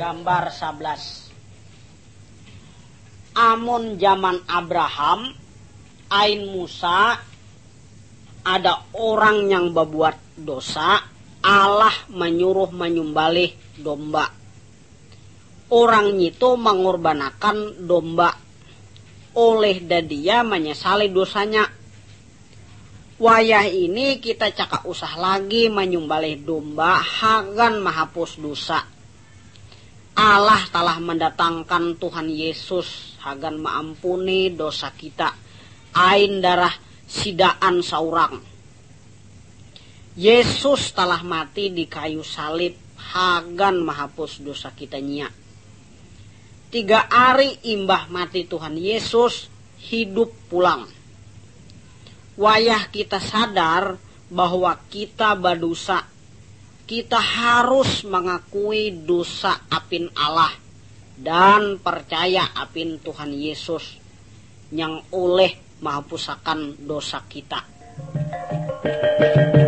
Gambar 11. Amun zaman Abraham, ain Musa, ada orang yang berbuat dosa, Allah menyuruh menyembelih domba. Orang itu mengurbanakan domba. Oleh dia menyesali dosanya. Wayah ini kita cakap usah lagi menyembelih domba hagan menghapus dosa. Allah telah mendatangkan Tuhan Yesus hagan mengampuni dosa kita. Ain darah sidaan saurang. Yesus telah mati di kayu salib hagan menghapus dosa kita nya. 3 hari imbah mati Tuhan Yesus hidup pulang. Wayah kita sadar bahwa kita berdosa. Kita harus mengakui dosa apin Allah dan percaya apin Tuhan Yesus yang oleh menghapusakan dosa kita.